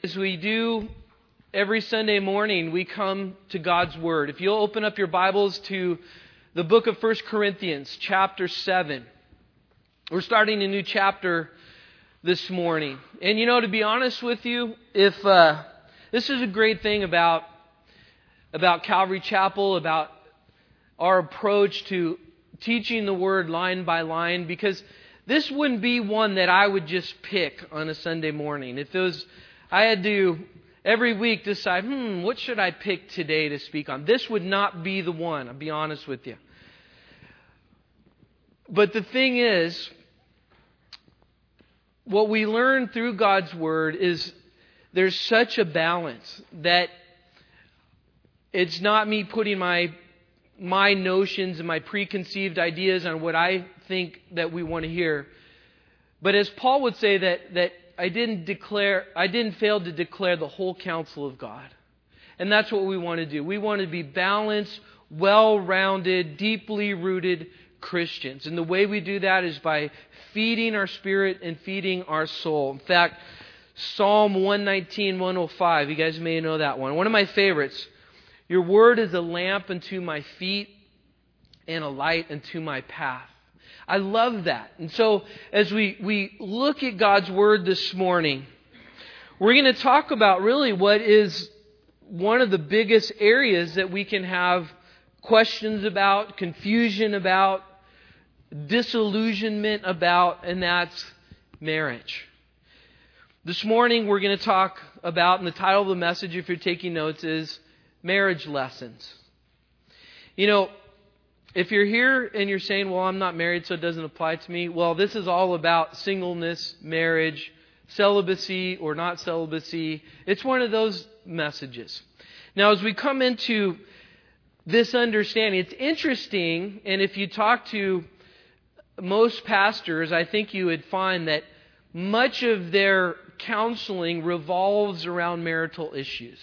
As we do every Sunday morning, we come to God's Word. If you'll open up your Bibles to the book of 1 Corinthians, chapter 7. We're starting a new chapter this morning. And to be honest with you, if this is a great thing about Calvary Chapel, about our approach to teaching the Word line by line, because this wouldn't be one that I would just pick on a Sunday morning. If I had to every week decide, what should I pick today to speak on? This would not be the one, I'll be honest with you. But the thing is, what we learn through God's Word is there's such a balance that it's not me putting my notions and my preconceived ideas on what I think that we want to hear. But as Paul would say, that I didn't fail to declare the whole counsel of God. And that's what we want to do. We want to be balanced, well-rounded, deeply rooted Christians. And the way we do that is by feeding our spirit and feeding our soul. In fact, Psalm 119, 105, you guys may know that one. One of my favorites. Your word is a lamp unto my feet and a light unto my path. I love that. And so as we look at God's Word this morning, we're going to talk about really what is one of the biggest areas that we can have questions about, confusion about, disillusionment about, and that's marriage. This morning we're going to talk about, and the title of the message, if you're taking notes, is Marriage Lessons. If you're here and you're saying, well, I'm not married, so it doesn't apply to me. Well, this is all about singleness, marriage, celibacy or not celibacy. It's one of those messages. Now, as we come into this understanding, it's interesting, and if you talk to most pastors, I think you would find that much of their counseling revolves around marital issues.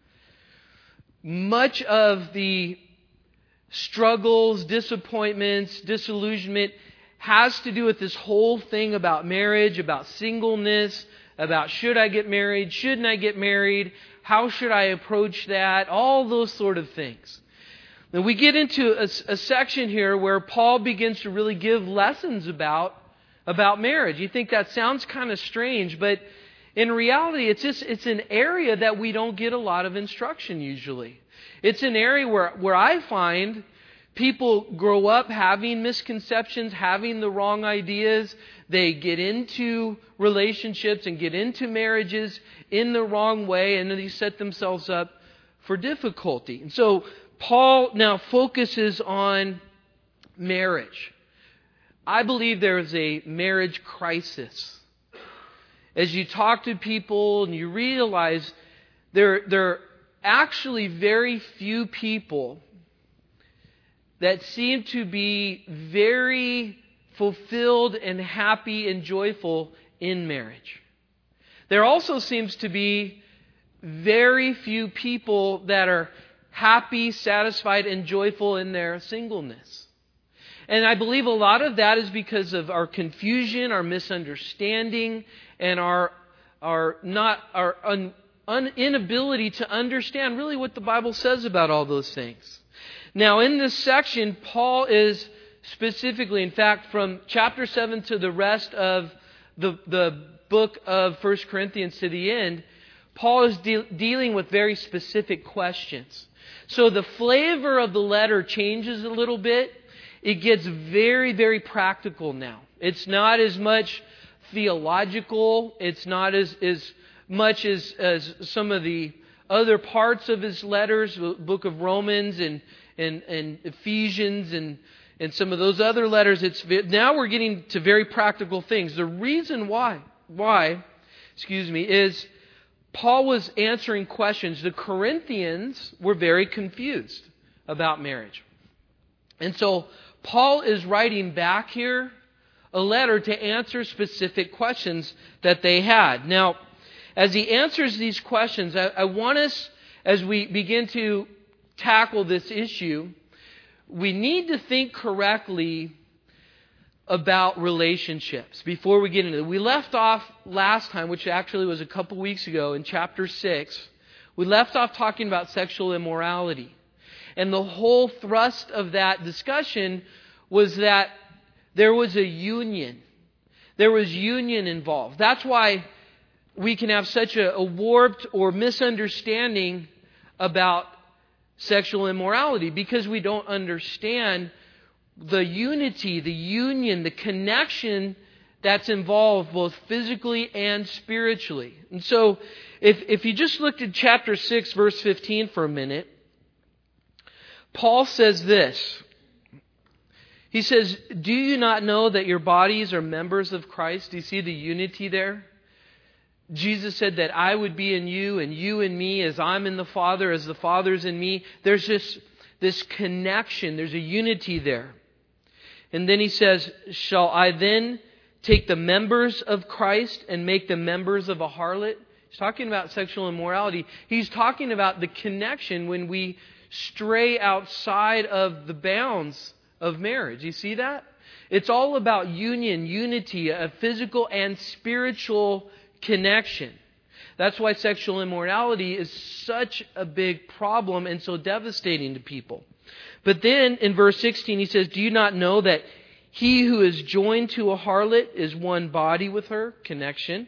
Much of the struggles, disappointments, disillusionment has to do with this whole thing about marriage, about singleness, about should I get married, shouldn't I get married, how should I approach that, all those sort of things. Now we get into a section here where Paul begins to really give lessons about marriage. You think that sounds kind of strange, but in reality, it's an area that we don't get a lot of instruction usually. It's an area where I find people grow up having misconceptions, having the wrong ideas. They get into relationships and get into marriages in the wrong way, and then they set themselves up for difficulty. And so Paul now focuses on marriage. I believe there is a marriage crisis. As you talk to people and you realize there are actually very few people that seem to be very fulfilled and happy and joyful in marriage. There also seems to be very few people that are happy, satisfied, and joyful in their singleness. And I believe a lot of that is because of our confusion, our misunderstanding, and our inability to understand really what the Bible says about all those things. Now, in this section, Paul is specifically, in fact, from chapter 7 to the rest of the book of 1 Corinthians to the end, Paul is dealing with very specific questions. So the flavor of the letter changes a little bit. It gets very, very practical now. It's not as much theological. It's not as much as some of the other parts of his letters, the book of Romans and Ephesians and some of those other letters. Now we're getting to very practical things. The reason why is Paul was answering questions. The Corinthians were very confused about marriage. And so Paul is writing back here a letter to answer specific questions that they had. Now, as he answers these questions, I want us, as we begin to tackle this issue, we need to think correctly about relationships before we get into it. We left off last time, which actually was a couple weeks ago, in chapter 6. We left off talking about sexual immorality. And the whole thrust of that discussion was that there was a union. There was union involved. That's why we can have such a warped or misunderstanding about sexual immorality, because we don't understand the unity, the union, the connection that's involved both physically and spiritually. And so if you just looked at chapter 6, verse 15 for a minute, Paul says this. He says, "Do you not know that your bodies are members of Christ?" Do you see the unity there? Jesus said that I would be in you and you in me, as I'm in the Father, as the Father's in me. There's just this connection. There's a unity there. And then he says, "Shall I then take the members of Christ and make them members of a harlot?" He's talking about sexual immorality. He's talking about the connection when we stray outside of the bounds of marriage. You see that? It's all about union, unity, a physical and spiritual connection. That's why sexual immorality is such a big problem and so devastating to people. But then in verse 16 he says, "Do you not know that he who is joined to a harlot is one body with her?" Connection.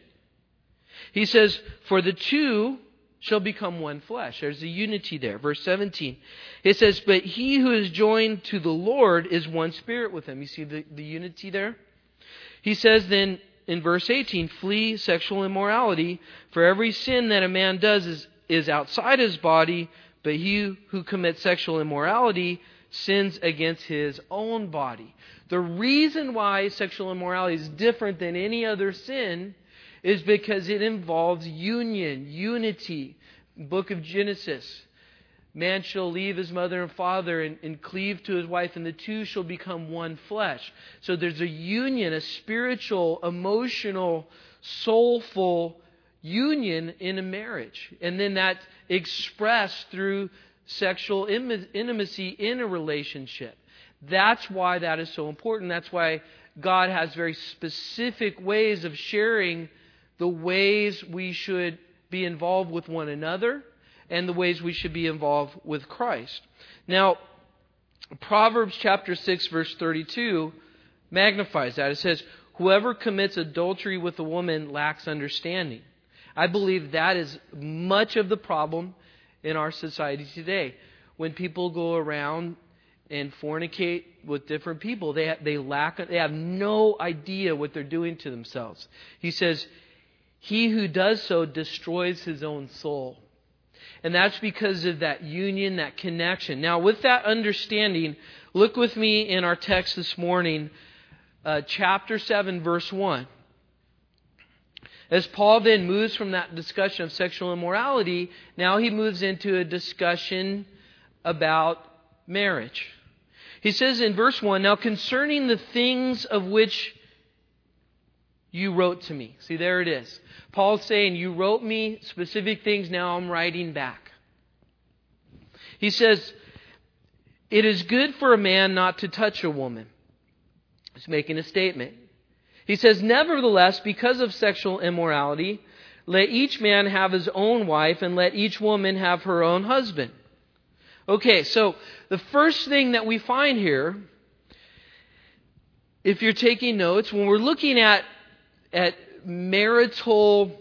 He says, "For the two shall become one flesh." There's a unity there. Verse 17. It says, "But he who is joined to the Lord is one spirit with him." You see the unity there? He says then in verse 18, "Flee sexual immorality, for every sin that a man does is outside his body, but he who commits sexual immorality sins against his own body." The reason why sexual immorality is different than any other sin is because it involves union, unity. Book of Genesis, man shall leave his mother and father and cleave to his wife, and the two shall become one flesh. So there's a union, a spiritual, emotional, soulful union in a marriage. And then that's expressed through sexual intimacy in a relationship. That's why that is so important. That's why God has very specific ways of sharing the ways we should be involved with one another and the ways we should be involved with Christ. Now, Proverbs chapter 6, verse 32 magnifies that. It says, "Whoever commits adultery with a woman lacks understanding." I believe that is much of the problem in our society today. When people go around and fornicate with different people, they have no idea what they're doing to themselves. He says, "He who does so destroys his own soul." And that's because of that union, that connection. Now, with that understanding, look with me in our text this morning, chapter 7, verse 1. As Paul then moves from that discussion of sexual immorality, now he moves into a discussion about marriage. He says in verse 1, "Now concerning the things of which you wrote to me." See, there it is. Paul's saying, you wrote me specific things, now I'm writing back. He says, "It is good for a man not to touch a woman." He's making a statement. He says, "Nevertheless, because of sexual immorality, let each man have his own wife, and let each woman have her own husband." Okay, so the first thing that we find here, if you're taking notes, when we're looking at marital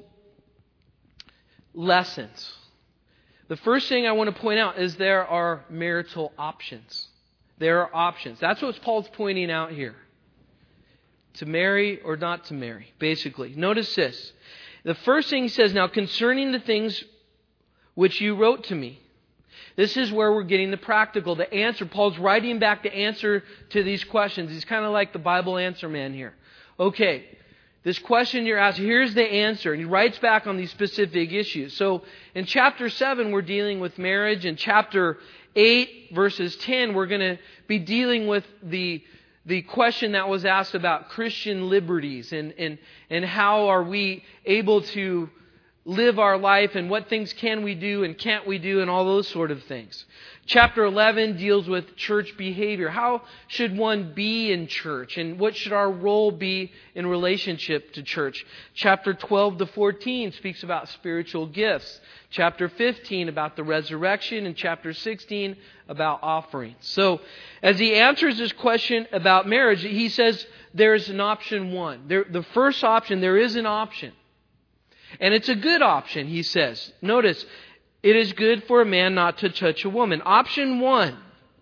lessons, the first thing I want to point out is there are marital options. There are options. That's what Paul's pointing out here. To marry or not to marry, basically. Notice this. The first thing he says, "Now concerning the things which you wrote to me." This is where we're getting the practical, the answer. Paul's writing back the answer to these questions. He's kind of like the Bible answer man here. Okay, this question you're asked, here's the answer. And he writes back on these specific issues. So in chapter 7, we're dealing with marriage. In chapter 8, verses 10, we're going to be dealing with the question that was asked about Christian liberties and how are we able to live our life and what things can we do and can't we do and all those sort of things. Chapter 11 deals with church behavior. How should one be in church and what should our role be in relationship to church? Chapter 12 to 14 speaks about spiritual gifts. Chapter 15 about the resurrection and chapter 16 about offerings. So as he answers this question about marriage, he says there's an option one. The first option, there is an option. And it's a good option, he says. Notice, it is good for a man not to touch a woman. Option one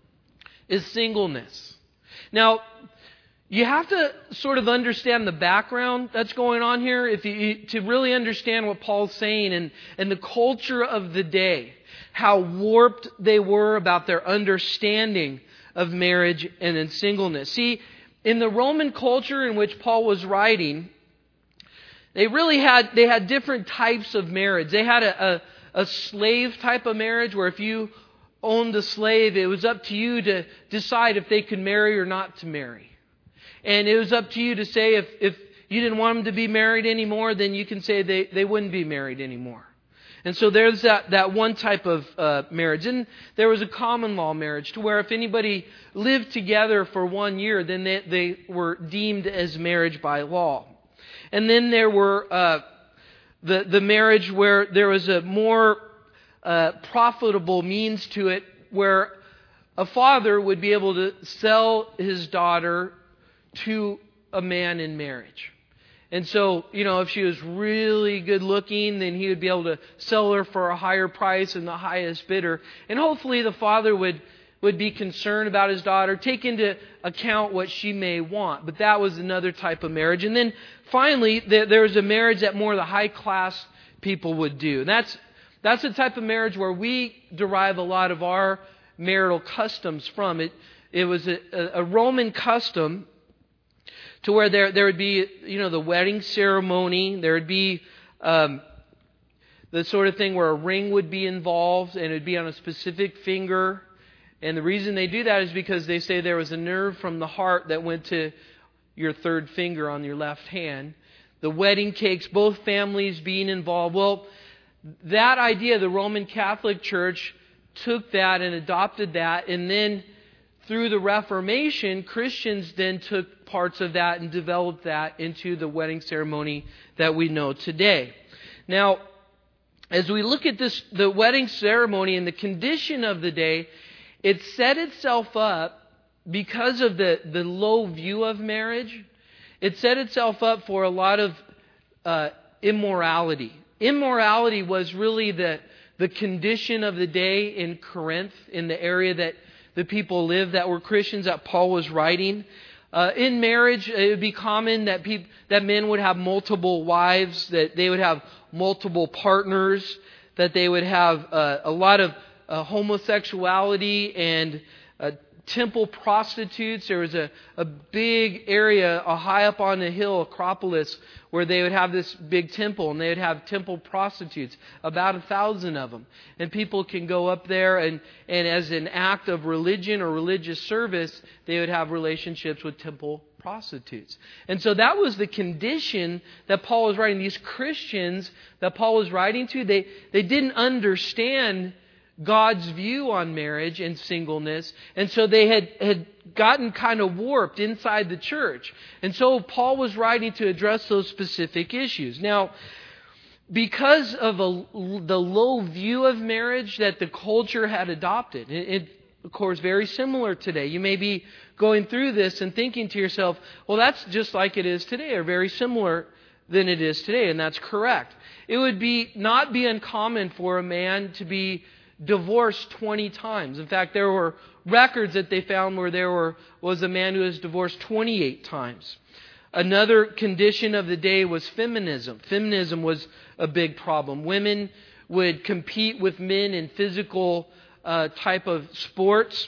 is singleness. Now, you have to sort of understand the background that's going on here to really understand what Paul's saying and the culture of the day, how warped they were about their understanding of marriage and in singleness. See, in the Roman culture in which Paul was writing, they had different types of marriage. They had a slave type of marriage where if you owned a slave, it was up to you to decide if they could marry or not to marry. And it was up to you to say if you didn't want them to be married anymore, then you can say they wouldn't be married anymore. And so there's that one type of marriage. And there was a common law marriage to where if anybody lived together for 1 year, then they were deemed as marriage by law. And then there were the marriage where there was a more profitable means to it, where a father would be able to sell his daughter to a man in marriage. And so, if she was really good looking, then he would be able to sell her for a higher price and the highest bidder. And hopefully the father would be concerned about his daughter, take into account what she may want. But that was another type of marriage. And then finally, there was a marriage that more of the high class people would do. And that's the type of marriage where we derive a lot of our marital customs from. It was a Roman custom to where there would be, the wedding ceremony. There would be the sort of thing where a ring would be involved and it would be on a specific finger. And the reason they do that is because they say there was a nerve from the heart that went to your third finger on your left hand. The wedding cakes, both families being involved. Well, that idea, the Roman Catholic Church took that and adopted that. And then through the Reformation, Christians then took parts of that and developed that into the wedding ceremony that we know today. Now, as we look at the wedding ceremony and the condition of the day, it set itself up because of the low view of marriage. It set itself up for a lot of immorality. Immorality was really the condition of the day in Corinth, in the area that the people lived that were Christians that Paul was writing. In marriage, it would be common that men would have multiple wives, that they would have multiple partners, that they would have a lot of homosexuality and temple prostitutes. There was a big area high up on the hill, Acropolis, where they would have this big temple, and they would have temple prostitutes, about 1,000 of them. And people can go up there and as an act of religion or religious service, they would have relationships with temple prostitutes. And so that was the condition that Paul was writing. These Christians that Paul was writing to, they didn't understand God's view on marriage and singleness. And so they had gotten kind of warped inside the church. And so Paul was writing to address those specific issues. Now, because of the low view of marriage that the culture had adopted, it of course, very similar today. You may be going through this and thinking to yourself, well, that's just like it is today, or very similar than it is today. And that's correct. It would not be uncommon for a man to be divorced 20 times. In fact, there were records that they found where there was a man who was divorced 28 times. Another condition of the day was feminism. Feminism was a big problem. Women would compete with men in physical type of sports,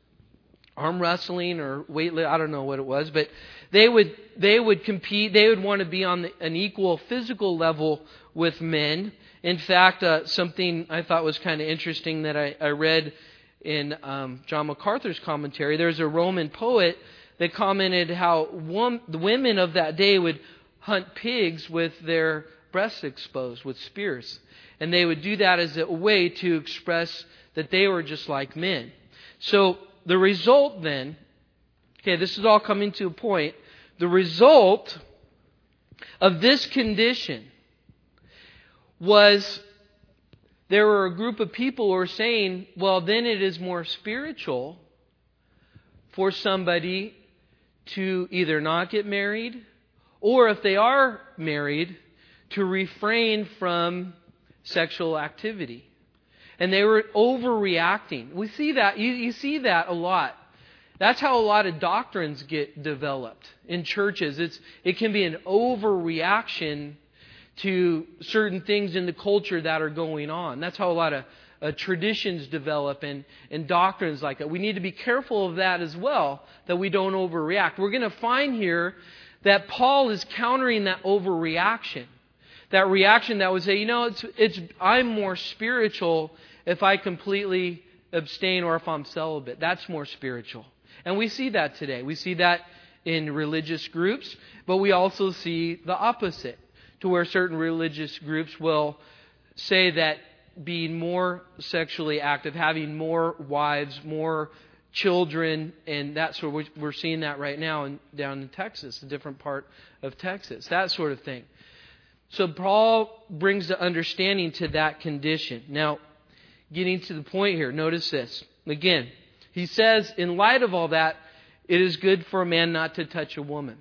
arm wrestling or weightlifting, I don't know what it was, but they would compete. They would want to be on an equal physical level with men. In fact, something I thought was kind of interesting that I read in John MacArthur's commentary, there's a Roman poet that commented how the women of that day would hunt pigs with their breasts exposed with spears. And they would do that as a way to express that they were just like men. So the result then, okay, this is all coming to a point. The result of this condition was there were a group of people who were saying, well, then it is more spiritual for somebody to either not get married, or if they are married, to refrain from sexual activity. And they were overreacting. We see that. You see that a lot. That's how a lot of doctrines get developed in churches. It can be an overreaction to certain things in the culture that are going on. That's how a lot of traditions develop and doctrines like that. We need to be careful of that as well, that we don't overreact. We're going to find here that Paul is countering that overreaction. That reaction that would say, I'm more spiritual if I completely abstain or if I'm celibate. That's more spiritual. And we see that today. We see that in religious groups, but we also see the opposite, to where certain religious groups will say that being more sexually active, having more wives, more children, and that sort of, we're seeing that right now down in Texas, a different part of Texas, that sort of thing. So Paul brings the understanding to that condition. Now, getting to the point here, notice this. Again, he says, in light of all that, it is good for a man not to touch a woman.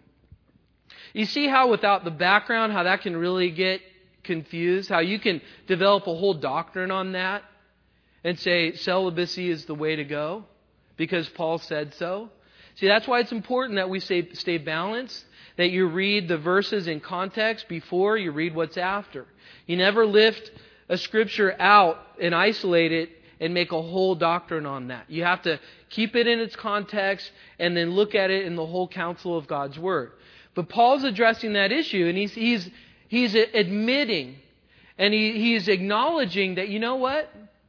You see how without the background, how that can really get confused? How you can develop a whole doctrine on that and say celibacy is the way to go because Paul said so. See, that's why it's important that we stay balanced, that you read the verses in context before you read what's after. You never lift a scripture out and isolate it and make a whole doctrine on that. You have to keep it in its context and then look at it in the whole counsel of God's Word. But Paul's addressing that issue, and he's admitting and he's acknowledging that, you know what?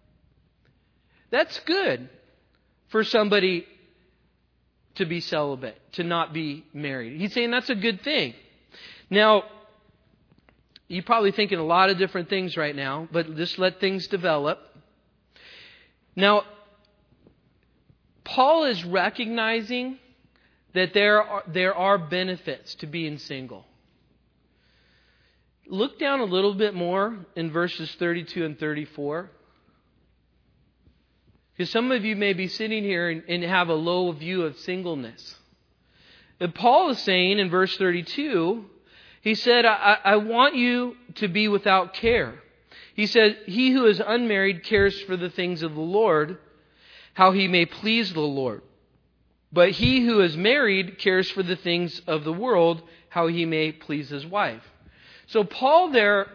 That's good for somebody to be celibate, to not be married. He's saying that's a good thing. Now, you're probably thinking a lot of different things right now, but just let things develop. Now, Paul is recognizing that there are benefits to being single. Look down a little bit more in verses 32 and 34. Because some of you may be sitting here and have a low view of singleness. And Paul is saying in verse 32, he said, I want you to be without care. He said, he who is unmarried cares for the things of the Lord, how he may please the Lord. But he who is married cares for the things of the world, how he may please his wife. So Paul there,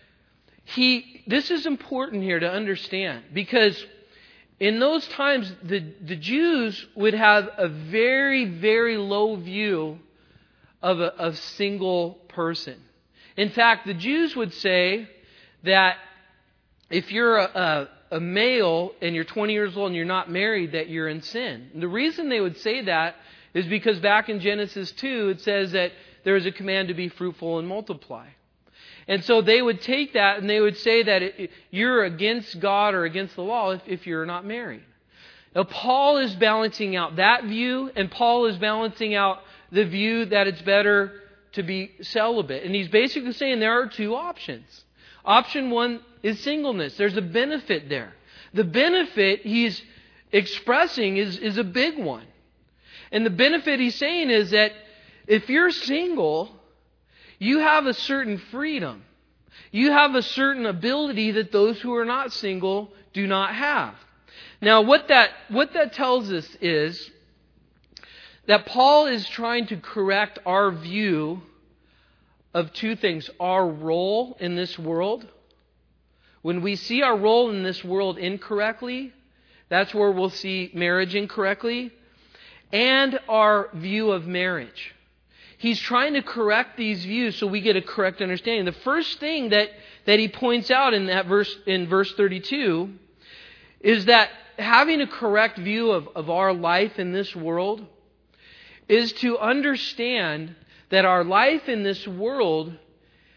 this is important here to understand, because in those times, the Jews would have a very, very low view of a single person. In fact, the Jews would say that if you're a male and you're 20 years old and you're not married, that you're in sin. And the reason they would say that is because back in Genesis 2, it says that there is a command to be fruitful and multiply. And so they would take that and they would say that you're against God or against the law if you're not married. Now, Paul is balancing out that view, and Paul is balancing out the view that it's better to be celibate. And he's basically saying there are two options. Option one is singleness. There's a benefit there. The benefit he's expressing is a big one. And the benefit he's saying is that if you're single, you have a certain freedom. You have a certain ability that those who are not single do not have. Now, what that tells us is that Paul is trying to correct our view of two things. Our role in this world. When we see our role in this world incorrectly, that's where we'll see marriage incorrectly. And our view of marriage. He's trying to correct these views so we get a correct understanding. The first thing that he points out in that verse 32 is that having a correct view of our life in this world is to understand that our life in this world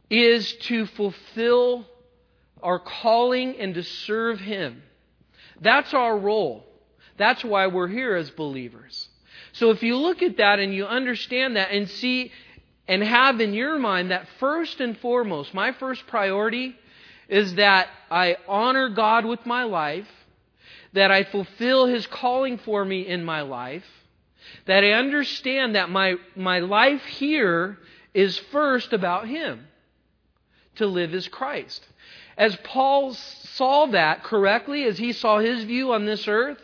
is to fulfill our calling and to serve Him. That's our role. That's why we're here as believers. So if you look at that and you understand that and see and have in your mind that first and foremost, my first priority is that I honor God with my life, that I fulfill His calling for me in my life, that I understand that my life here is first about Him. To live as Christ. As Paul saw that correctly, as he saw his view on this earth,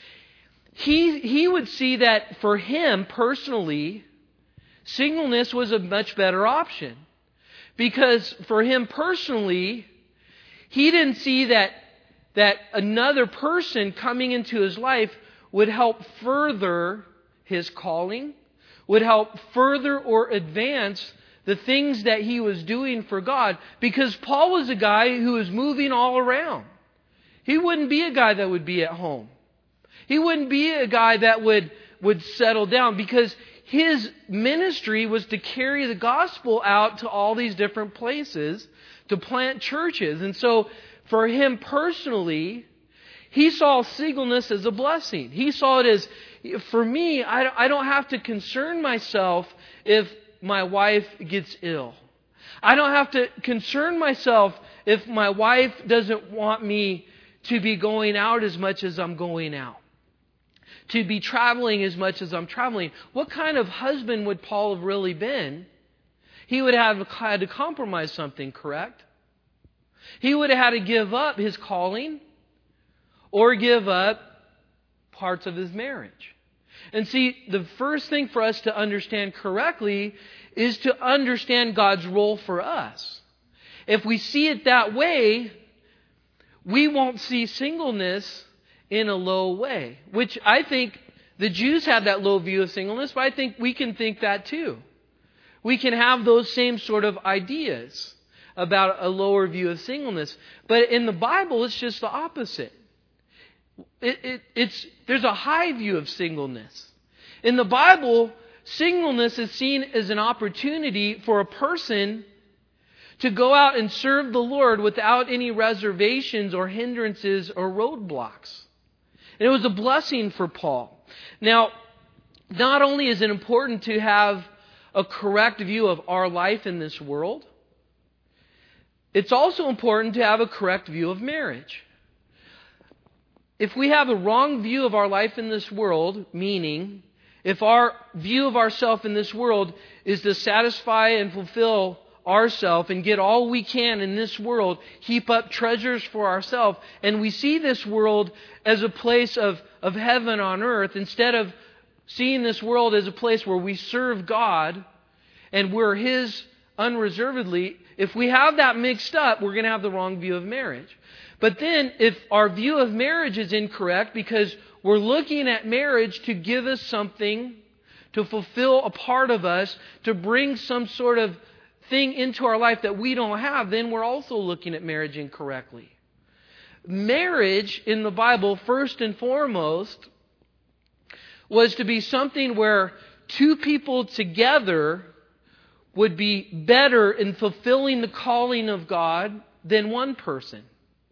he would see that for him personally, singleness was a much better option. Because for him personally, he didn't see that another person coming into his life would help further his calling, would help further or advance the things that he was doing for God. Because Paul was a guy who was moving all around. He wouldn't be a guy that would be at home. He wouldn't be a guy that would settle down, because his ministry was to carry the gospel out to all these different places, to plant churches. And so for him personally, he saw singleness as a blessing. He saw it as, for me, I don't have to concern myself if my wife gets ill. I don't have to concern myself if my wife doesn't want me to be going out as much as I'm going out, to be traveling as much as I'm traveling. What kind of husband would Paul have really been? He would have had to compromise something, correct? He would have had to give up his calling or give up parts of his marriage. And see, the first thing for us to understand correctly is to understand God's role for us. If we see it that way, we won't see singleness in a low way. Which I think the Jews had that low view of singleness, but I think we can think that too. We can have those same sort of ideas about a lower view of singleness. But in the Bible, it's just the opposite. There's a high view of singleness. In the Bible, singleness is seen as an opportunity for a person to go out and serve the Lord without any reservations or hindrances or roadblocks. And it was a blessing for Paul. Now, not only is it important to have a correct view of our life in this world, it's also important to have a correct view of marriage. If we have a wrong view of our life in this world, meaning if our view of ourselves in this world is to satisfy and fulfill ourselves and get all we can in this world, heap up treasures for ourselves, and we see this world as a place of heaven on earth, instead of seeing this world as a place where we serve God and we're His unreservedly, if we have that mixed up, we're going to have the wrong view of marriage. But then, if our view of marriage is incorrect because we're looking at marriage to give us something, to fulfill a part of us, to bring some sort of thing into our life that we don't have, then we're also looking at marriage incorrectly. Marriage in the Bible, first and foremost, was to be something where two people together would be better in fulfilling the calling of God than one person.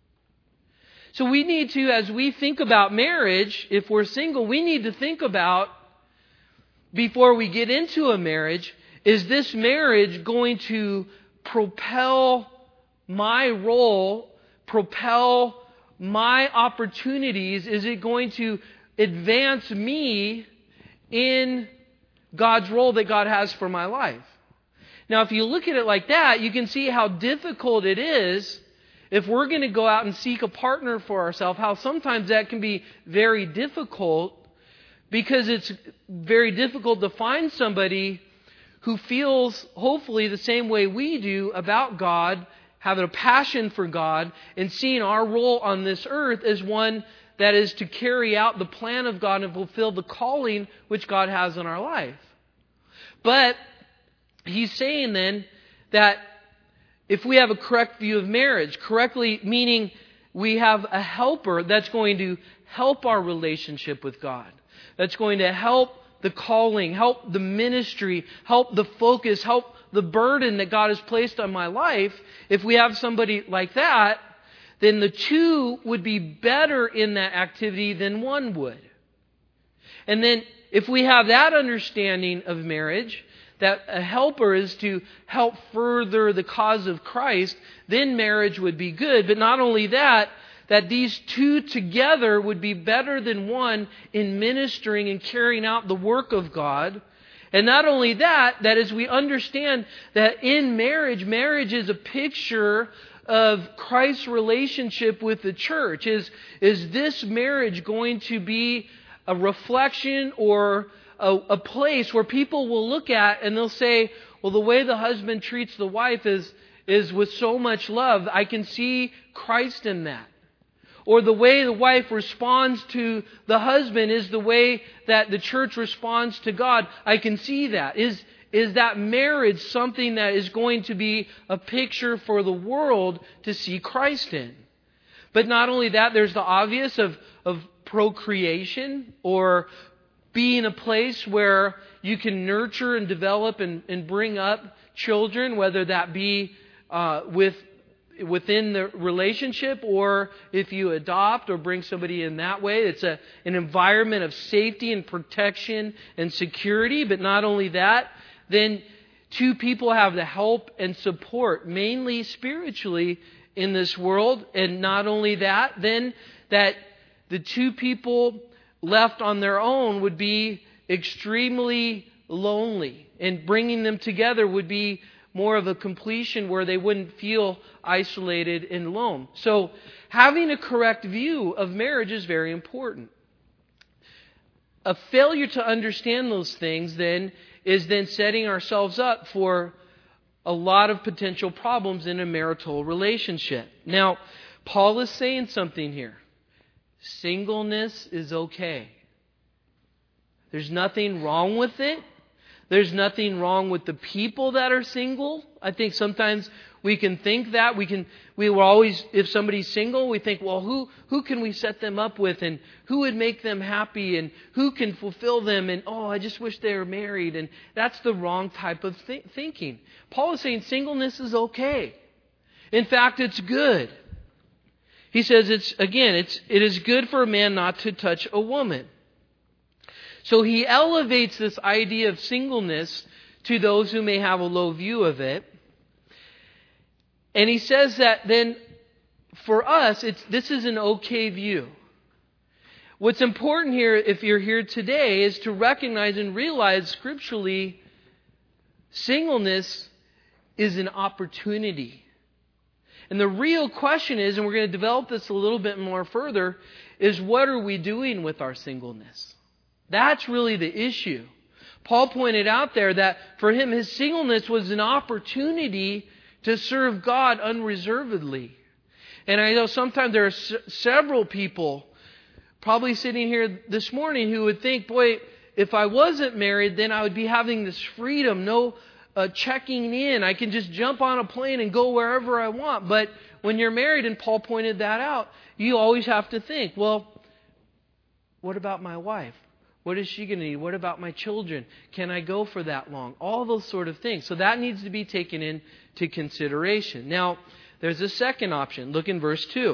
So we need to, as we think about marriage, if we're single, we need to think about, before we get into a marriage, is this marriage going to propel my role, propel my opportunities? Is it going to advance me in God's role that God has for my life? Now, if you look at it like that, you can see how difficult it is if we're going to go out and seek a partner for ourselves, how sometimes that can be very difficult, because it's very difficult to find somebody who feels, hopefully, the same way we do about God, having a passion for God, and seeing our role on this earth as one that is to carry out the plan of God and fulfill the calling which God has in our life. But he's saying then that if we have a correct view of marriage, correctly meaning we have a helper that's going to help our relationship with God, that's going to help the calling, help the ministry, help the focus, help the burden that God has placed on my life, if we have somebody like that, then the two would be better in that activity than one would. And then if we have that understanding of marriage, that a helper is to help further the cause of Christ, then marriage would be good. But not only that, that these two together would be better than one in ministering and carrying out the work of God. And not only that, that as we understand that in marriage, marriage is a picture of Christ's relationship with the church. Is this marriage going to be a reflection or a place where people will look at and they'll say, well, the way the husband treats the wife is with so much love. I can see Christ in that. Or the way the wife responds to the husband is the way that the church responds to God. I can see that. Is that marriage something that is going to be a picture for the world to see Christ in? But not only that, there's the obvious of procreation, or being a place where you can nurture and develop and bring up children, whether that be within the relationship, or if you adopt or bring somebody in that way. It's an environment of safety and protection and security. But not only that, then two people have the help and support, mainly spiritually, in this world. And not only that, then that the two people left on their own would be extremely lonely. And bringing them together would be more of a completion where they wouldn't feel isolated and alone. So having a correct view of marriage is very important. A failure to understand those things then is then setting ourselves up for a lot of potential problems in a marital relationship. Now, Paul is saying something here. Singleness is okay. There's nothing wrong with it. There's nothing wrong with the people that are single. I think sometimes we can think that. We will always, if somebody's single, we think, well, who can we set them up with, and who would make them happy, and who can fulfill them, and I just wish they were married. And that's the wrong type of thinking. Paul is saying singleness is okay. In fact, it's good. He says it is good for a man not to touch a woman. So he elevates this idea of singleness to those who may have a low view of it. And he says that then for us, this is an okay view. What's important here, if you're here today, is to recognize and realize scripturally, singleness is an opportunity. And the real question is, and we're going to develop this a little bit more further, is what are we doing with our singleness? That's really the issue. Paul pointed out there that for him, his singleness was an opportunity to serve God unreservedly. And I know sometimes there are several people probably sitting here this morning who would think, boy, if I wasn't married, then I would be having this freedom, no checking in. I can just jump on a plane and go wherever I want. But when you're married, and Paul pointed that out, you always have to think, well, what about my wife? What is she going to need? What about my children? Can I go for that long? All those sort of things. So that needs to be taken into consideration. Now, there's a second option. Look in verse 2.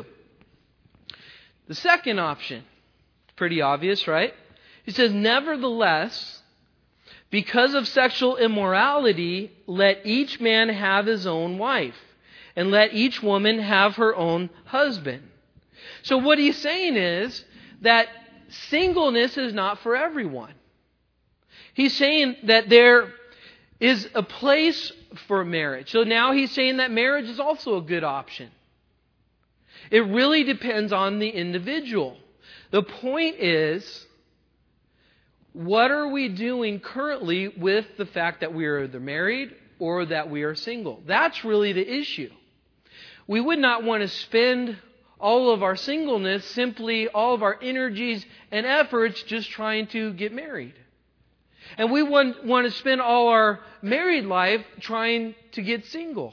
The second option, pretty obvious, right? He says, nevertheless, because of sexual immorality, let each man have his own wife, and let each woman have her own husband. So what he's saying is that singleness is not for everyone. He's saying that there is a place for marriage. So now he's saying that marriage is also a good option. It really depends on the individual. The point is, what are we doing currently with the fact that we are either married or that we are single? That's really the issue. We would not want to spend all of our singleness, simply all of our energies and efforts just trying to get married. And we wouldn't want to spend all our married life trying to get single.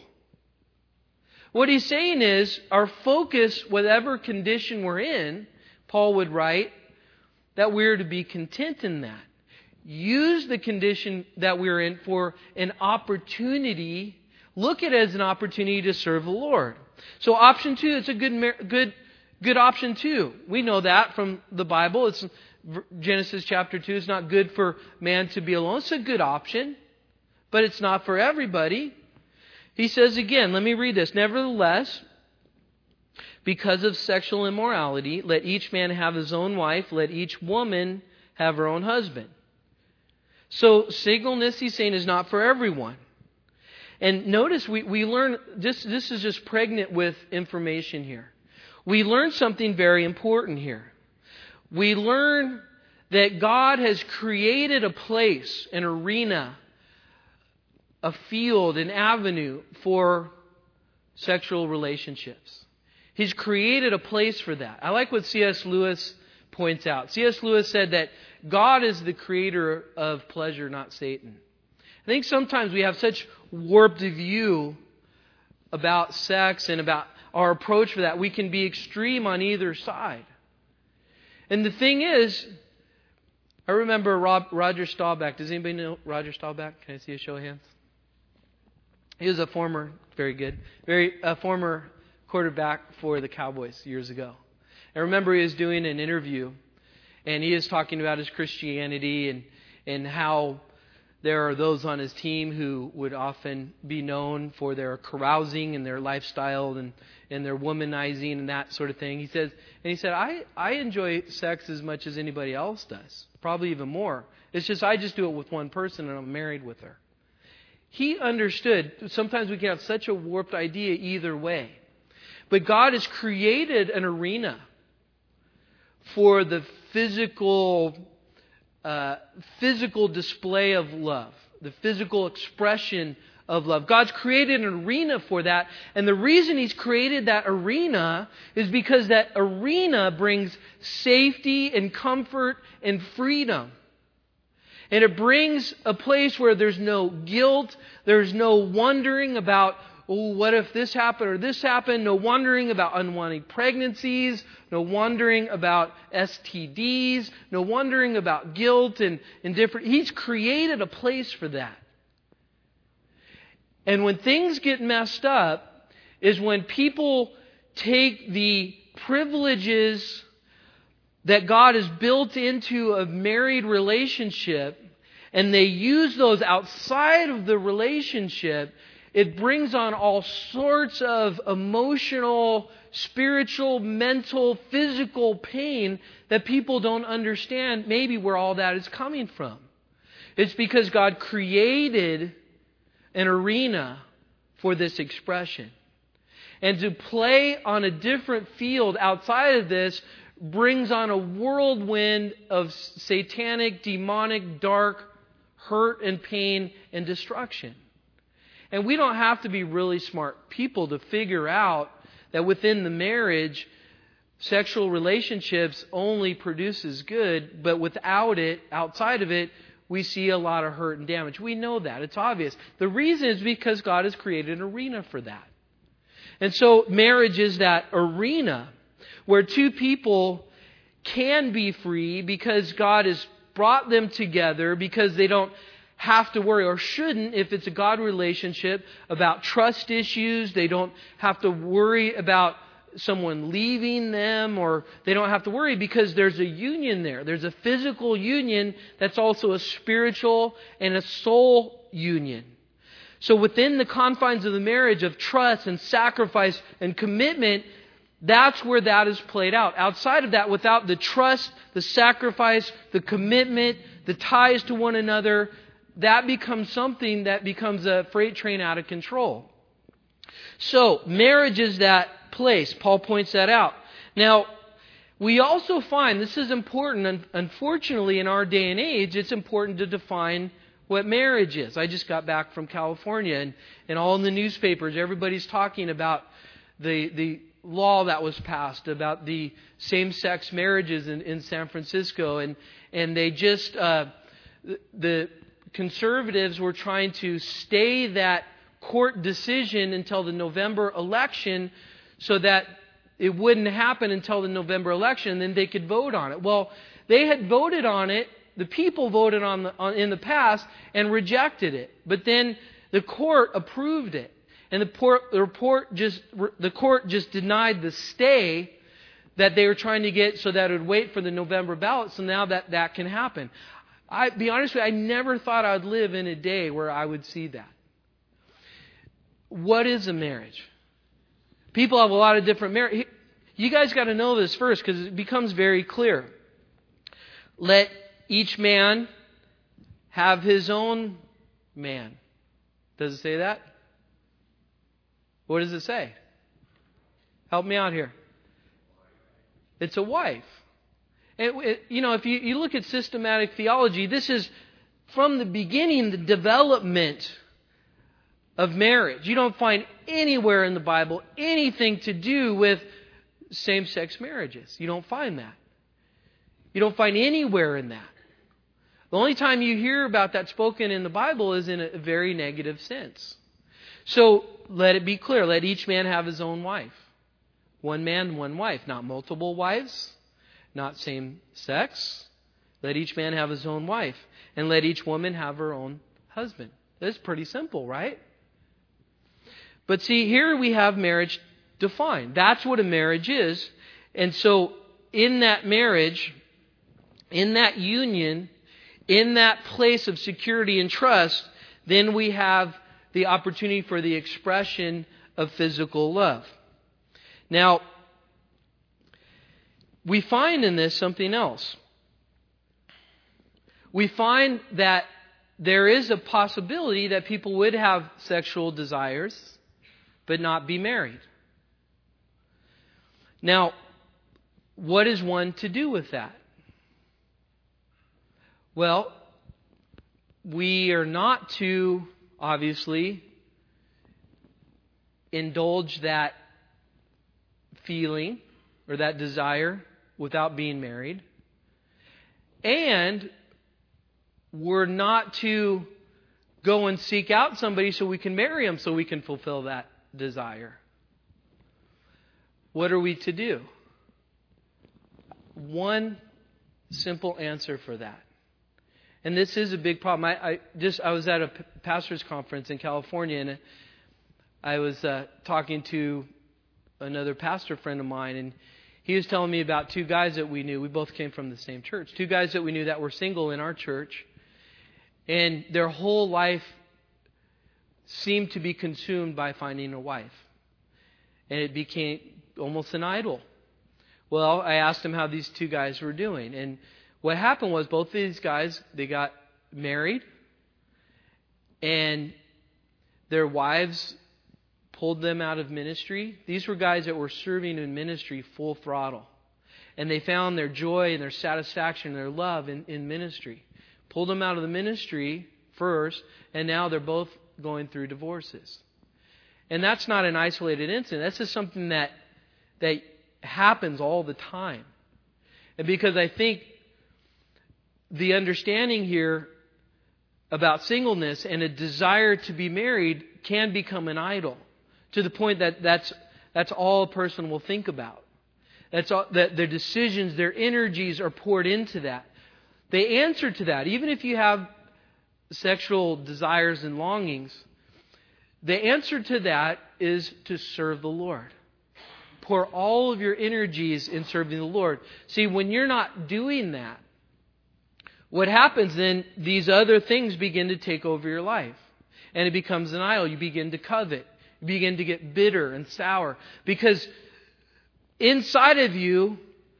What he's saying is our focus, whatever condition we're in, Paul would write, that we're to be content in that. use the condition that we're in for an opportunity. Look at it as an opportunity to serve the Lord. So option 2, it's a good option too. We know that from the Bible. It's Genesis chapter 2. It's not good for man to be alone. It's a good option, but it's not for everybody. He says again, let me read this. Nevertheless, because of sexual immorality, let each man have his own wife, let each woman have her own husband. So singleness, he's saying, is not for everyone. And notice we learn, this is just pregnant with information here. We learn something very important here. We learn that God has created a place, an arena, a field, an avenue for sexual relationships. He's created a place for that. I like what C.S. Lewis points out. C.S. Lewis said that God is the creator of pleasure, not Satan. I think sometimes we have such warped view about sex and about our approach for that. We can be extreme on either side. And the thing is, I remember Roger Staubach. Does anybody know Roger Staubach? Can I see a show of hands? He was a former quarterback for the Cowboys years ago. I remember he was doing an interview, and he is talking about his Christianity and how there are those on his team who would often be known for their carousing and their lifestyle and their womanizing and that sort of thing. He said, I enjoy sex as much as anybody else does, probably even more. It's just I just do it with one person and I'm married with her. He understood. Sometimes we can have such a warped idea either way. But God has created an arena for the physical display of love, the physical expression of love. God's created an arena for that. And the reason He's created that arena is because that arena brings safety and comfort and freedom. And it brings a place where there's no guilt, there's no wondering about, oh, what if this happened or this happened? No wondering about unwanted pregnancies. No wondering about STDs. No wondering about guilt and different. He's created a place for that. And when things get messed up is when people take the privileges that God has built into a married relationship and they use those outside of the relationship. It brings on all sorts of emotional, spiritual, mental, physical pain that people don't understand maybe where all that is coming from. It's because God created an arena for this expression. And to play on a different field outside of this brings on a whirlwind of satanic, demonic, dark hurt and pain and destruction. And we don't have to be really smart people to figure out that within the marriage, sexual relationships only produces good, but without it, outside of it, we see a lot of hurt and damage. We know that. It's obvious. The reason is because God has created an arena for that. And so marriage is that arena where two people can be free because God has brought them together, because they don't have to worry, or shouldn't, if it's a God relationship, about trust issues. They don't have to worry about someone leaving them, or they don't have to worry because there's a union there. There's a physical union that's also a spiritual and a soul union. So within the confines of the marriage of trust and sacrifice and commitment, that's where that is played out. Outside of that, without the trust, the sacrifice, the commitment, the ties to one another, that becomes something that becomes a freight train out of control. So, marriage is that place. Paul points that out. Now, we also find, this is important, unfortunately in our day and age, it's important to define what marriage is. I just got back from California, and all in the newspapers, everybody's talking about the law that was passed about the same-sex marriages in San Francisco, and they just the conservatives were trying to stay that court decision until the November election so that it wouldn't happen until the November election, and then they could vote on it. Well, they had voted on it the people voted in the past and rejected it. But then the court approved it. And the court just denied the stay that they were trying to get so that it would wait for the November ballot. So now that can happen. Be honest with you, I never thought I would live in a day where I would see that. What is a marriage? People have a lot of different marriage. You guys got to know this first because it becomes very clear. Let each man have his own man. Does it say that? What does it say? Help me out here. It's a wife. If you look at systematic theology, this is from the beginning the development of marriage. You don't find anywhere in the Bible anything to do with same-sex marriages. You don't find that. You don't find anywhere in that. The only time you hear about that spoken in the Bible is in a very negative sense. So let it be clear. Let each man have his own wife. One man, one wife. Not multiple wives. Not same sex. Let each man have his own wife. And let each woman have her own husband. That's pretty simple, right? But see, here we have marriage defined. That's what a marriage is. And so in that marriage, in that union, in that place of security and trust, then we have the opportunity for the expression of physical love. Now, we find in this something else. We find that there is a possibility that people would have sexual desires, but not be married. Now, what is one to do with that? Well, we are not to, obviously, indulge that feeling or that desire without being married. And we're not to go and seek out somebody so we can marry them so we can fulfill that desire. What are we to do? One simple answer for that. And this is a big problem. I was at a pastor's conference in California, and I was talking to another pastor friend of mine, and he was telling me about two guys that we knew. We both came from the same church. Two guys that we knew that were single in our church, and their whole life seemed to be consumed by finding a wife. And it became almost an idol. Well, I asked him how these two guys were doing, and what happened was both of these guys, they got married, and their wives pulled them out of ministry. These were guys that were serving in ministry full throttle. And they found their joy and their satisfaction and their love in ministry. Pulled them out of the ministry first, and now they're both going through divorces. And that's not an isolated incident. That's just something that happens all the time. And because I think the understanding here about singleness and a desire to be married can become an idol to the point that that's all a person will think about. That's all, that their decisions, their energies are poured into that. They answer to that. Even if you have sexual desires and longings, the answer to that is to serve the Lord. Pour all of your energies in serving the Lord. See, when you're not doing that, what happens then, these other things begin to take over your life. And it becomes an idol. You begin to covet. You begin to get bitter and sour. Because inside of you,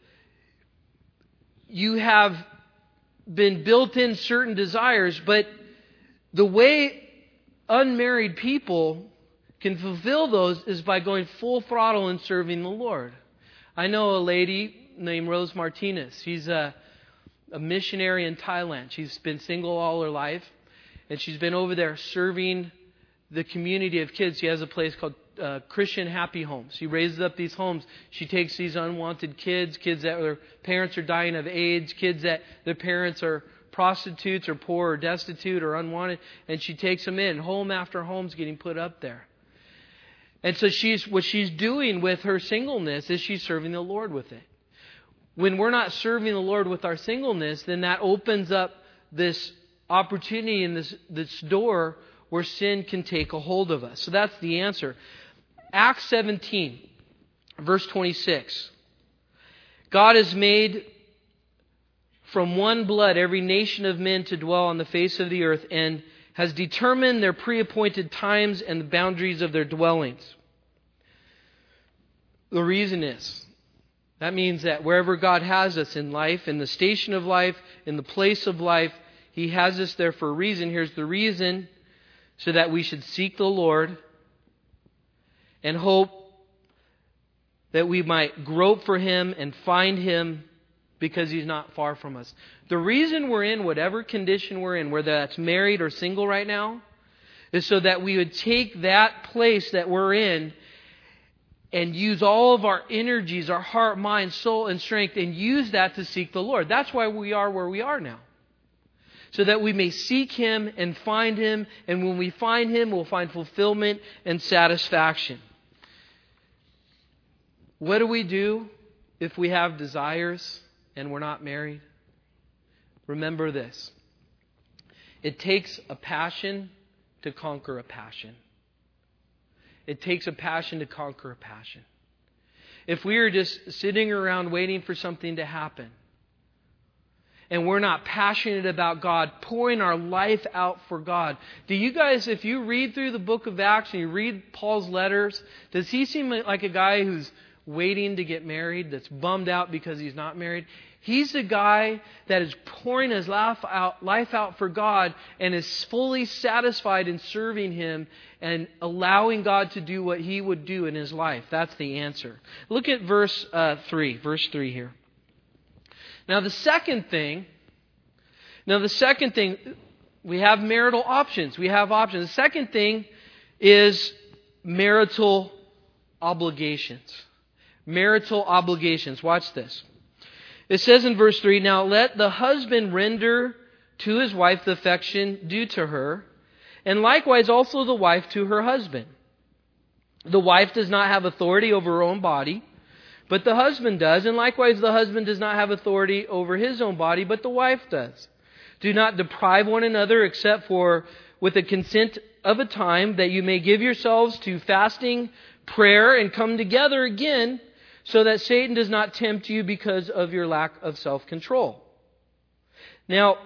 you have been built in certain desires. But the way unmarried people can fulfill those is by going full throttle and serving the Lord. I know a lady named Rose Martinez. She's a missionary in Thailand. She's been single all her life, and she's been over there serving the community of kids. She has a place called Christian Happy Homes. She raises up these homes. She takes these unwanted kids that their parents are dying of AIDS, kids that their parents are prostitutes or poor or destitute or unwanted, and she takes them in. Home after home's getting put up there. And so what she's doing with her singleness is she's serving the Lord with it. when we're not serving the Lord with our singleness, then that opens up this opportunity and this door where sin can take a hold of us. So that's the answer. Acts 17, verse 26. God has made from one blood every nation of men to dwell on the face of the earth, and has determined their pre-appointed times and the boundaries of their dwellings. The reason is, that means that wherever God has us in life, in the station of life, in the place of life, He has us there for a reason. Here's the reason: so that we should seek the Lord and hope that we might grope for Him and find Him, because He's not far from us. The reason we're in whatever condition we're in, whether that's married or single right now, is so that we would take that place that we're in and use all of our energies, our heart, mind, soul, and strength, and use that to seek the Lord. That's why we are where we are now. So that we may seek Him and find Him, and when we find Him, we'll find fulfillment and satisfaction. What do we do if we have desires and we're not married? Remember this: it takes a passion to conquer a passion. It takes a passion to conquer a passion. If we are just sitting around waiting for something to happen, and we're not passionate about God, pouring our life out for God. Do you guys, if you read through the book of Acts and you read Paul's letters, does he seem like a guy who's waiting to get married, that's bummed out because he's not married? He's a guy that is pouring his life out for God and is fully satisfied in serving Him and allowing God to do what He would do in his life. That's the answer. Look at verse 3 here. Now the second thing, we have marital options. We have options. The second thing is marital obligations. Marital obligations. Watch this. It says in verse 3, "Now let the husband render to his wife the affection due to her, and likewise also the wife to her husband. The wife does not have authority over her own body, but the husband does, and likewise the husband does not have authority over his own body, but the wife does. Do not deprive one another except for with the consent of a time, that you may give yourselves to fasting, prayer, and come together again, so that Satan does not tempt you because of your lack of self-control." Now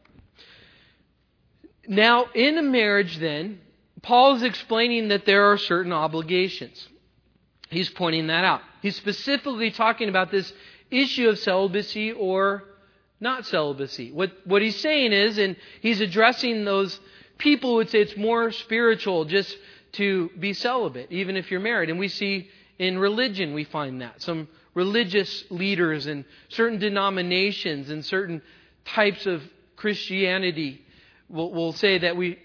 in a marriage then, Paul is explaining that there are certain obligations. He's pointing that out. He's specifically talking about this issue of celibacy or not celibacy. What he's saying is, and he's addressing those people who would say it's more spiritual just to be celibate, even if you're married. And we see in religion, we find that. Some religious leaders and certain denominations and certain types of Christianity will say that we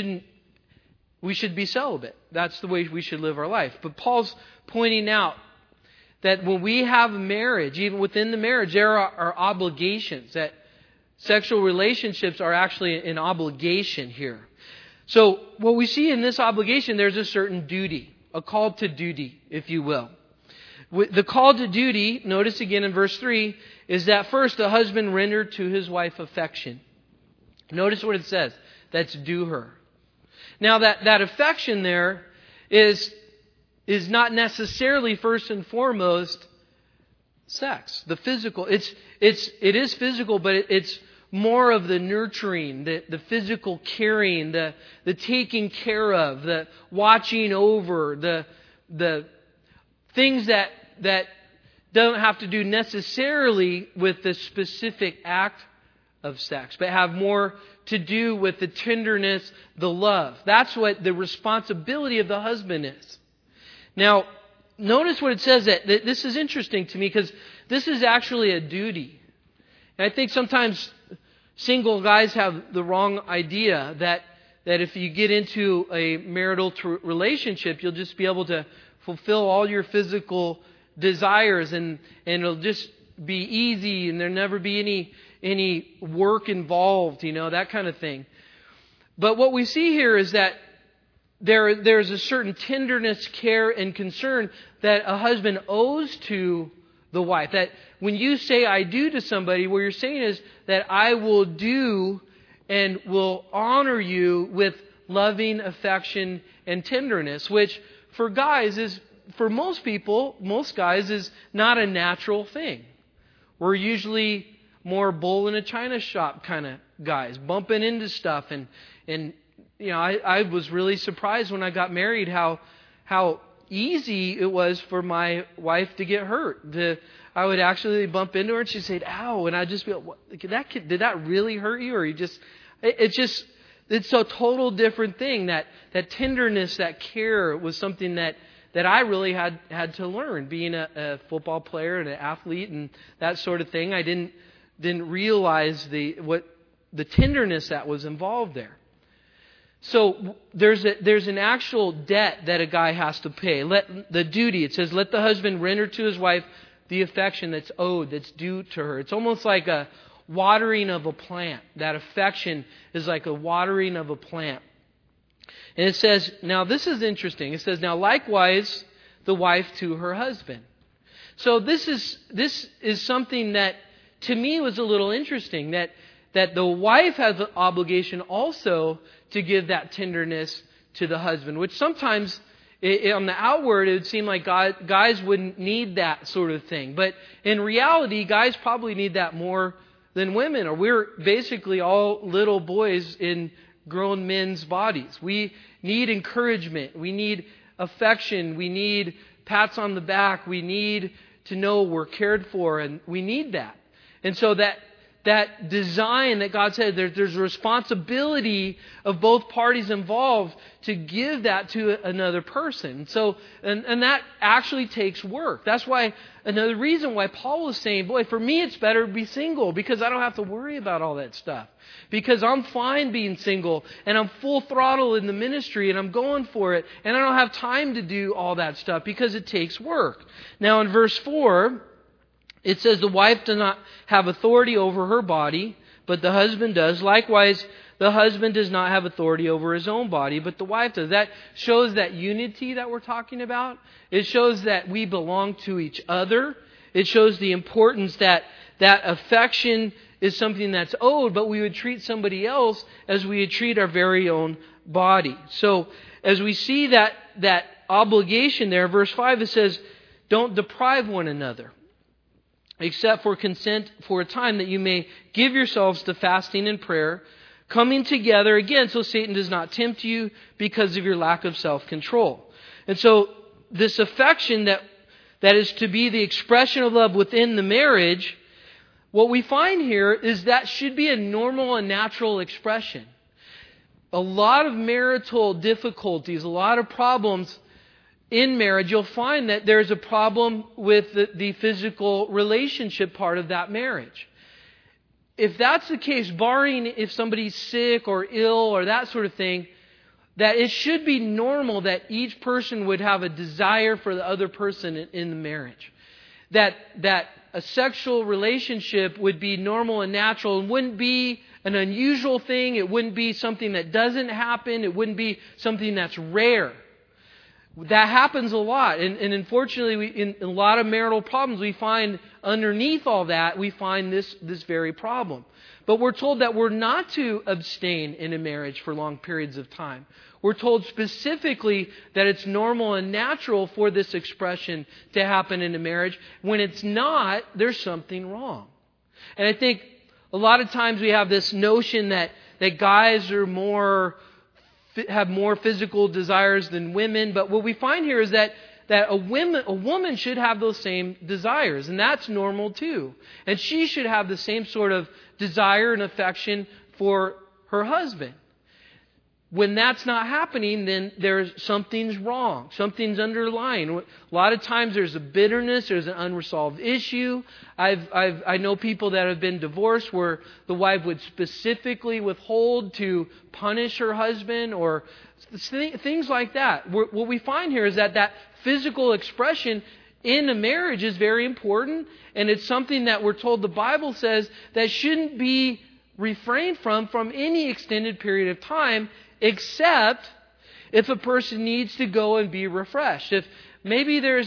should be celibate. That's the way we should live our life. But Paul's pointing out that when we have a marriage, even within the marriage, there are obligations, that sexual relationships are actually an obligation here. So what we see in this obligation, there's a certain duty. A call to duty, if you will. The call to duty, notice again in verse 3, is that first the husband render to his wife affection. Notice what it says. That's due her. Now that affection there is not necessarily first and foremost sex. The physical. It is physical, but it's more of the nurturing, the physical caring, the taking care of, the watching over, the things that don't have to do necessarily with the specific act of sex, but have more to do with the tenderness, the love. That's what the responsibility of the husband is. Now, notice what it says, that this is interesting to me, because this is actually a duty. And I think sometimes single guys have the wrong idea that if you get into a marital relationship, you'll just be able to fulfill all your physical desires and it'll just be easy and there'll never be any work involved, that kind of thing. But what we see here is that there's a certain tenderness, care, and concern that a husband owes to the wife. That when you say I do to somebody, what you're saying is that I will do and will honor you with loving affection and tenderness, which for guys is, for most people, most guys, is not a natural thing. We're usually more bull in a china shop kind of guys, bumping into stuff. And you know, I was really surprised when I got married how easy it was for my wife to get hurt. I would actually bump into her and she'd say, ow. And I'd just be like, did that really hurt you? Or you just, it's a total different thing. That tenderness, that care was something that I really had to learn. Being a football player and an athlete and that sort of thing, I didn't realize the tenderness that was involved there. So there's an actual debt that a guy has to pay. The duty, it says, let the husband render to his wife the affection that's owed, that's due to her. It's almost like a watering of a plant. That affection is like a watering of a plant. And it says, now this is interesting. It says, now likewise the wife to her husband. So this is something that to me was a little interesting, that the wife has an obligation also to give that tenderness to the husband, which sometimes on the outward it would seem like guys wouldn't need that sort of thing. But in reality, guys probably need that more than women, or we're basically all little boys in grown men's bodies. We need encouragement. We need affection. We need pats on the back. We need to know we're cared for, and we need that. And so that design that God said, there's a responsibility of both parties involved to give that to another person. So, and that actually takes work. That's why, another reason why Paul was saying, boy, for me it's better to be single, because I don't have to worry about all that stuff. Because I'm fine being single, and I'm full throttle in the ministry, and I'm going for it, and I don't have time to do all that stuff because it takes work. Now in verse 4, it says the wife does not have authority over her body, but the husband does. Likewise, the husband does not have authority over his own body, but the wife does. That shows that unity that we're talking about. It shows that we belong to each other. It shows the importance that affection is something that's owed, but we would treat somebody else as we would treat our very own body. So as we see that obligation there, verse 5, it says, don't deprive one another, except for consent for a time, that you may give yourselves to fasting and prayer, coming together again so Satan does not tempt you because of your lack of self-control. And so this affection that is to be the expression of love within the marriage, what we find here is that should be a normal and natural expression. A lot of marital difficulties, a lot of problems in marriage, you'll find that there's a problem with the physical relationship part of that marriage. If that's the case, barring if somebody's sick or ill or that sort of thing, that it should be normal that each person would have a desire for the other person in the marriage. That a sexual relationship would be normal and natural and wouldn't be an unusual thing. It wouldn't be something that doesn't happen. It wouldn't be something that's rare. That happens a lot. And unfortunately, in a lot of marital problems, we find underneath all that, we find this very problem. But we're told that we're not to abstain in a marriage for long periods of time. We're told specifically that it's normal and natural for this expression to happen in a marriage. When it's not, there's something wrong. And I think a lot of times we have this notion that guys are have more physical desires than women. But what we find here is that a woman should have those same desires, and that's normal too. And she should have the same sort of desire and affection for her husband. When that's not happening, then something's wrong. Something's underlying. A lot of times there's a bitterness, there's an unresolved issue. I know people that have been divorced where the wife would specifically withhold to punish her husband or things like that. What we find here is that physical expression in a marriage is very important, and it's something that we're told the Bible says that shouldn't be refrained from any extended period of time, except if a person needs to go and be refreshed. If maybe there's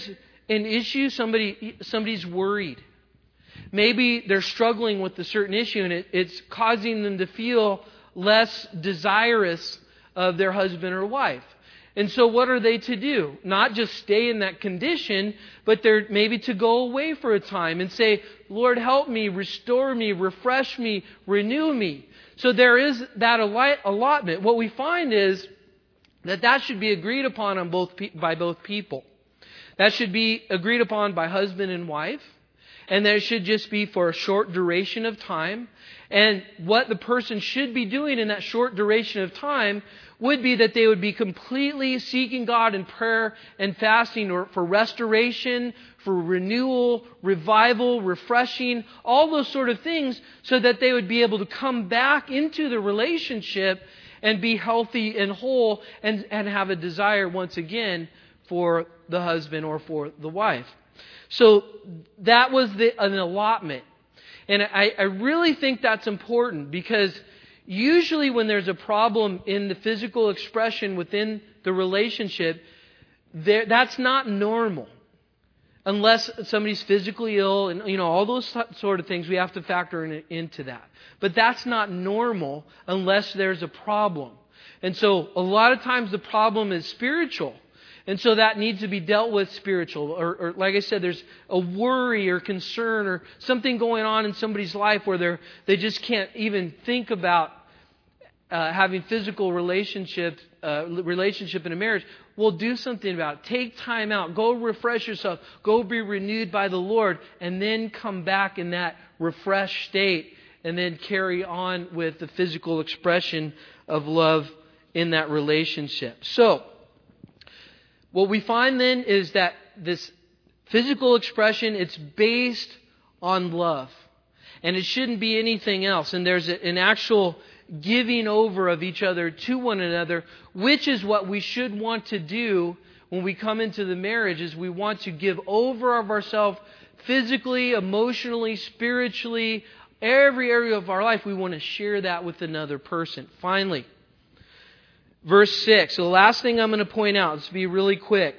an issue, somebody's worried. Maybe they're struggling with a certain issue and it's causing them to feel less desirous of their husband or wife. And so what are they to do? Not just stay in that condition, but they're maybe to go away for a time and say, Lord, help me, restore me, refresh me, renew me. So there is that allotment. What we find is that should be agreed upon by both people. That should be agreed upon by husband and wife. And that it should just be for a short duration of time. And what the person should be doing in that short duration of time would be that they would be completely seeking God in prayer and fasting for restoration, for renewal, revival, refreshing, all those sort of things, so that they would be able to come back into the relationship and be healthy and whole and have a desire once again for the husband or for the wife. So that was an allotment. And I really think that's important, because usually when there's a problem in the physical expression within the relationship, that's not normal. Unless somebody's physically ill and all those sort of things, we have to factor into that. But that's not normal unless there's a problem. And so a lot of times the problem is spiritual. And so that needs to be dealt with spiritual. Or like I said, there's a worry or concern or something going on in somebody's life where they just can't even think about having physical relationship in a marriage. Well, do something about it. Take time out. Go refresh yourself. Go be renewed by the Lord. And then come back in that refreshed state. And then carry on with the physical expression of love in that relationship. So, what we find then is that this physical expression, it's based on love. And it shouldn't be anything else. And there's an actual giving over of each other to one another, which is what we should want to do when we come into the marriage, is we want to give over of ourselves physically, emotionally, spiritually, every area of our life. We want to share that with another person. Finally, verse 6. So the last thing I'm going to point out, let's be really quick.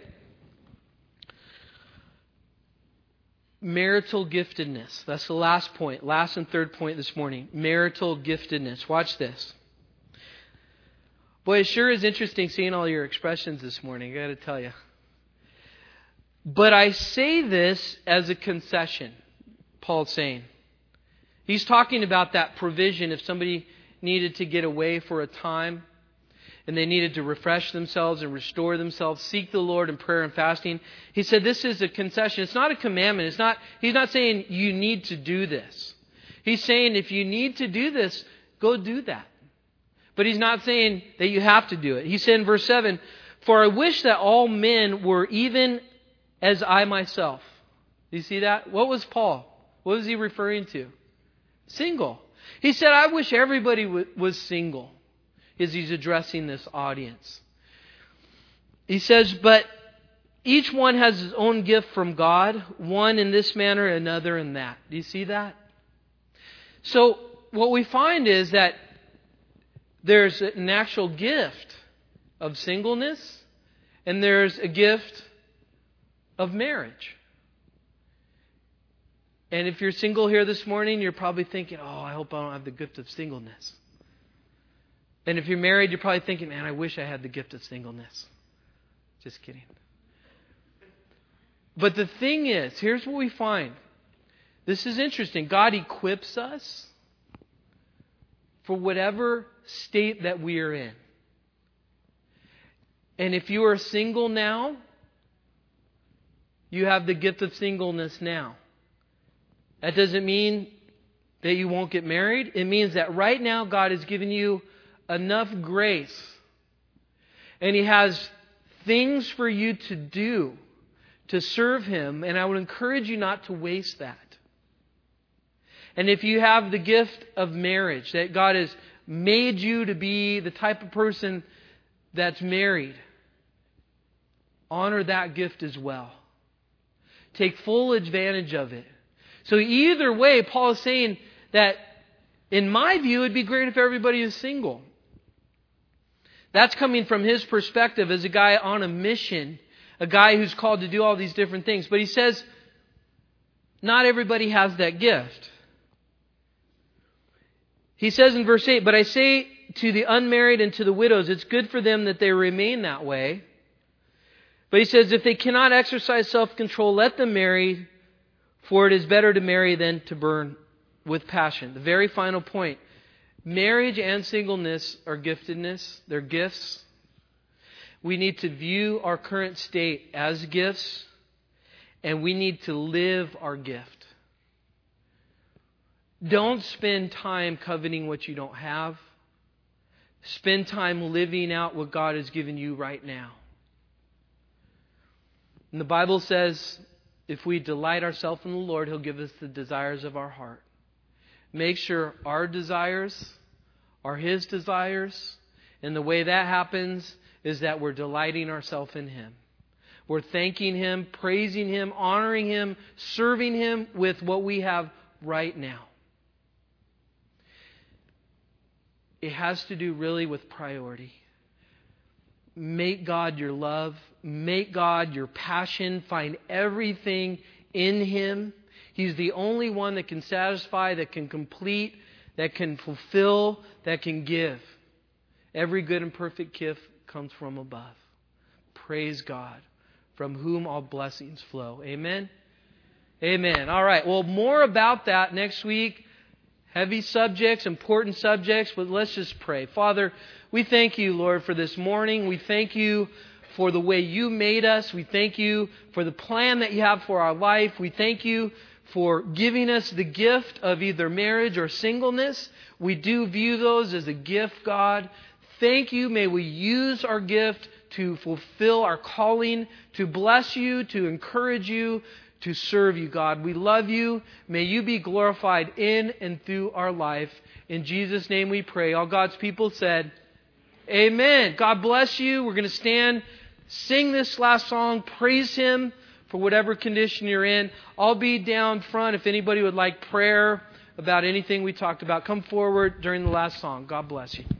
Marital giftedness. That's the last point. Last and third point this morning. Marital giftedness. Watch this. Boy, it sure is interesting seeing all your expressions this morning, I got to tell you. But I say this as a concession, Paul's saying. He's talking about that provision if somebody needed to get away for a time, and they needed to refresh themselves and restore themselves, seek the Lord in prayer and fasting. He said this is a concession. It's not a commandment. He's not saying you need to do this. He's saying if you need to do this, go do that. But he's not saying that you have to do it. He said in verse 7, "For I wish that all men were even as I myself." Do you see that? What was Paul? What was he referring to? Single. He said, I wish everybody was single. As he's addressing this audience. He says, but each one has his own gift from God, one in this manner, another in that. Do you see that? So what we find is that there's an actual gift of singleness and there's a gift of marriage. And if you're single here this morning, you're probably thinking, I hope I don't have the gift of singleness. And if you're married, you're probably thinking, man, I wish I had the gift of singleness. Just kidding. But the thing is, here's what we find. This is interesting. God equips us for whatever state that we are in. And if you are single now, you have the gift of singleness now. That doesn't mean that you won't get married. It means that right now God has given you enough grace. And He has things for you to do to serve Him. And I would encourage you not to waste that. And if you have the gift of marriage, that God has made you to be the type of person that's married, honor that gift as well. Take full advantage of it. So either way, Paul is saying that in my view, it'd be great if everybody is single. That's coming from his perspective as a guy on a mission a guy who's called to do all these different things. But he says, not everybody has that gift. He says in verse 8, but I say to the unmarried and to the widows, it's good for them that they remain that way. But he says, if they cannot exercise self-control, let them marry, for it is better to marry than to burn with passion. The very final point. Marriage and singleness are giftedness. They're gifts. We need to view our current state as gifts, and we need to live our gift. Don't spend time coveting what you don't have. Spend time living out what God has given you right now. And the Bible says, if we delight ourselves in the Lord, He'll give us the desires of our heart. Make sure our desires are His desires. And the way that happens is that we're delighting ourselves in Him. We're thanking Him, praising Him, honoring Him, serving Him with what we have right now. It has to do really with priority. Make God your love. Make God your passion. Find everything in Him. He's the only one that can satisfy, that can complete, that can fulfill, that can give. Every good and perfect gift comes from above. Praise God, from whom all blessings flow. Amen? Amen. All right. Well, more about that next week. Heavy subjects, important subjects, but let's just pray. Father, we thank You, Lord, for this morning. We thank You for the way You made us. We thank You for the plan that You have for our life. We thank You for giving us the gift of either marriage or singleness. We do view those as a gift, God. Thank You. May we use our gift to fulfill our calling, to bless You, to encourage You, to serve You, God. We love You. May You be glorified in and through our life. In Jesus' name we pray. All God's people said, Amen. God bless you. We're going to stand, sing this last song, praise Him for whatever condition you're in. I'll be down front if anybody would like prayer about anything we talked about. Come forward during the last song. God bless you.